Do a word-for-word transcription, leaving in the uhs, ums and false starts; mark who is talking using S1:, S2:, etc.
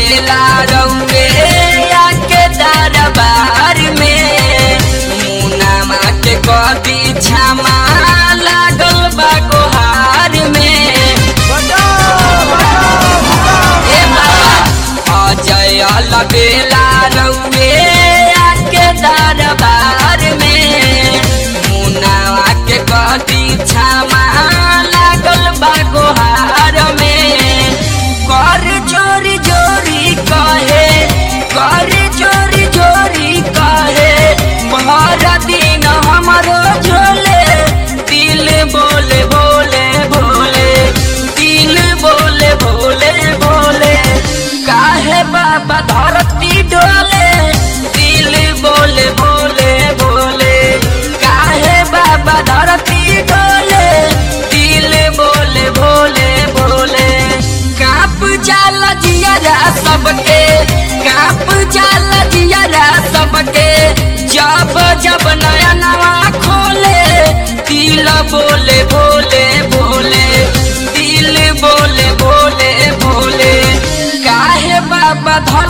S1: लगेला रउए आके दरबार में मुनामा के कदी क्षमा लागल बा गोहार में ए बाबा अजय लगेला रउए आके दरबार में मुनामा के कदी क्षमा लागल बा गोहार में कर जोरी जोरी कहे कर जोरी जोरी कहे भर दिन हमारो झोले दिल बोले भोले भोले दिल बोले भोले भोले काहे बाबा धरती डोले दिल बोले भोले भोले काहे बाबा धरती डोले दिल बोले भोले भोले काप जाल जियारा सबके काप जाल जियारा सबके जब जब नया नवा खोले दिल बोले भोले भोले दिल बोले भोले भोले काहे बाबा धर